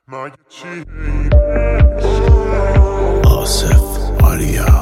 مگه چی آصف آریا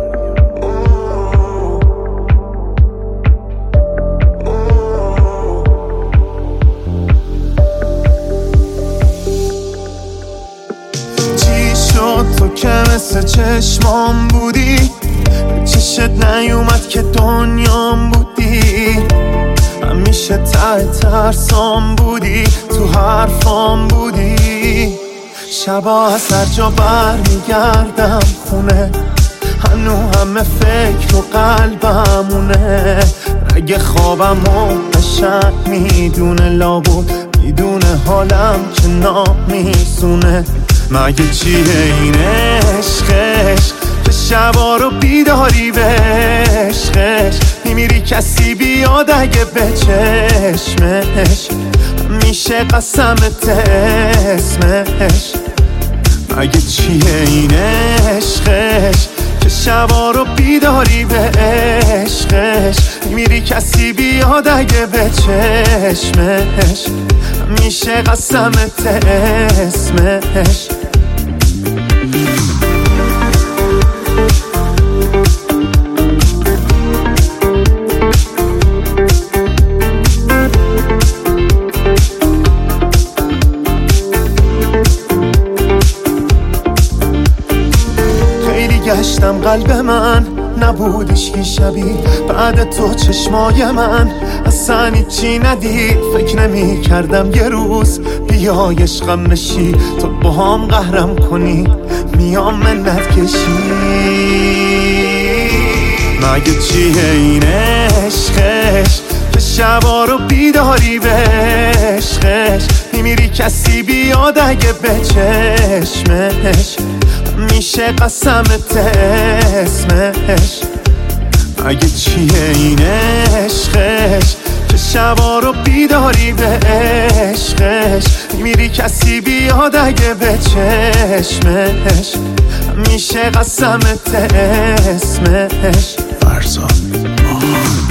چی شد تو که مثل چشمام بودی، چشت نیومد که دنیام بودی، همیشه ته ترسام بودی، تو حرفام بودی. شبا از هر جا بر میگردم خونه، هنو همه فکر و قلبمونه. اگه خوابم و قشنگ میدونه، لابود میدونه حالم که نامیسونه. مگه چیه این عشقش که شبا رو بیداری به عشقش میمیری کسی بیاد اگه به چشمش میشه قسمت اسمش. مگه چیه این عشقش که شبا رو بیداری به عشقش میمیری کسی بیاد اگه به چشمش میشه قسمت اسمش. گشتم قلب من نبودش که شبیه بعد تو چشمای من اصلا چی ندید. فکر نمی کردم یه روز بیای عشقم بشی، تو با هم قهرم کنی میام منت کشی. مگه چیه این عشقش که شبا رو بیداری به عشقش میمیری کسی بیاد اگه به چشمش میشه قسمت اسمش. مگه چیه این عشقش که شبا رو بیداری به عشقش میمیری کسی بیاد اگه به چشمش میشه قسمت اسمش. فرزاد